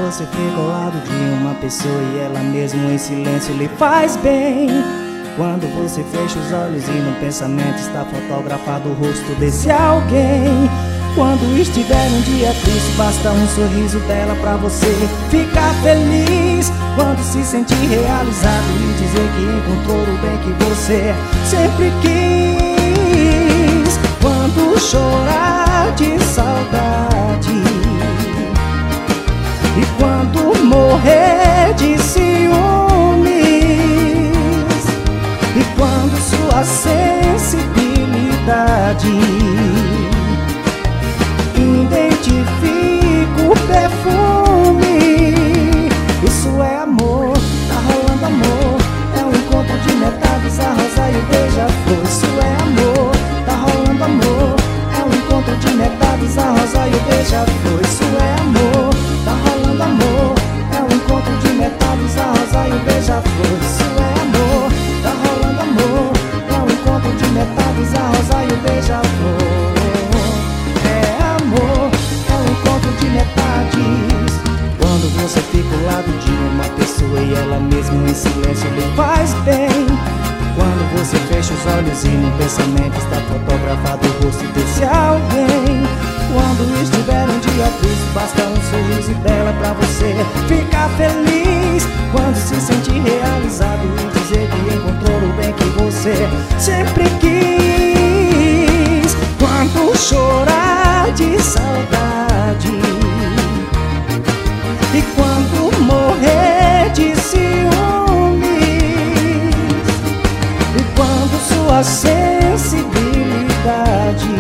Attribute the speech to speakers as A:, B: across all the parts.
A: você fica ao lado de uma pessoa e ela mesmo em silêncio lhe faz bem. Quando você fecha os olhos e no pensamento está fotografado o rosto desse alguém. Quando estiver um dia triste, basta um sorriso dela pra você ficar feliz. Quando se sentir realizado e dizer que encontrou o bem que você sempre quis. Quando chorar de saudade e quando morrer de ciúmes, e quando sua sensibilidade identifica o perfume. Isso é amor, tá rolando amor. É um encontro de metades, a rosa e o beija-flor. Isso é amor, tá rolando amor. É um encontro de metades, a rosa e o beija-flor. Isso é amor, tá rolando amor. É um encontro de metades, a rosa e o beija-flor. Isso é amor, tá rolando amor. É um encontro de metades, a rosa e o beija-flor. Quando você fica ao lado de uma pessoa e ela mesmo em silêncio lhe faz bem. Quando você fecha os olhos e no pensamento está fotografado o rosto desse alguém. Quando estiver um dia triste, basta um sorriso dela pra você ficar feliz. Quando se sentir realizado e dizer que encontrou o bem que você sempre quis. Quando chorar de saudade e quando morrer de ciúmes, e quando sua sensibilidade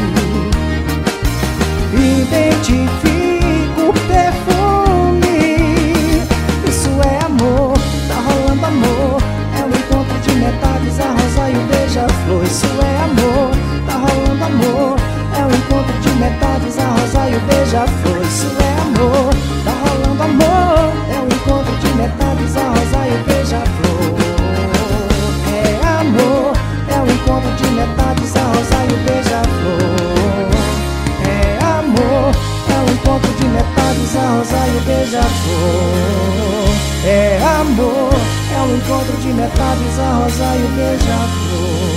A: identifica o perfume. Isso é amor, tá rolando amor. É um encontro de metades, a rosa e o beija-flor. Isso é amor, tá rolando amor. É um encontro de metades, a rosa e o beija-flor. Isso é amor, tá rolando amor. É um encontro de metades, a rosa e o beija-flor. É amor, é um encontro de metades, a rosa e o beija-flor. É amor, é um encontro de metades, a rosa e o beija-flor. É amor, é um encontro de metades, a rosa e o beija-flor.